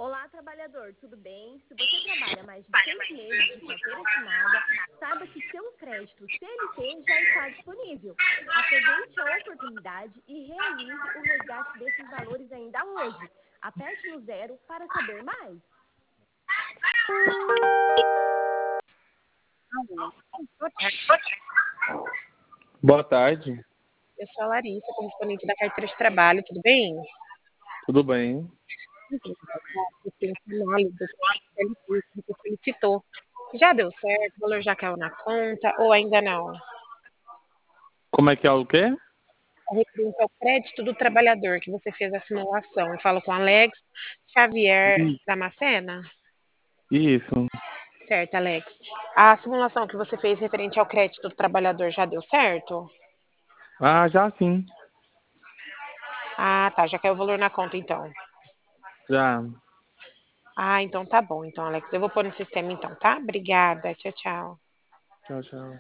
Olá, trabalhador, tudo bem? Se você trabalha mais de 6 meses de carteira assinada, saiba que seu crédito CLT já está disponível. Aproveite a oportunidade e realize o resgate desses valores ainda hoje. Aperte no zero para saber mais. Alô, boa tarde. Boa tarde, Eu sou a Larissa, correspondente da carteira de trabalho, tudo bem? tudo bem? Então, eu tenho uma análise do CLT que você solicitou. Já deu certo? O valor já caiu na conta ou ainda não? Como é que é o quê? É referente ao crédito do trabalhador que você fez a simulação. Eu falo com Alex Xavier I- Damascena. Isso. Certo, Alex. A simulação que você fez referente ao crédito do trabalhador já deu certo? Ah, já sim. Ah, tá, já caiu o valor na conta então. Já. Ah, então tá bom. Então, Alex, eu vou pôr no sistema então, tá? Obrigada. Tchau, tchau. Tchau, tchau.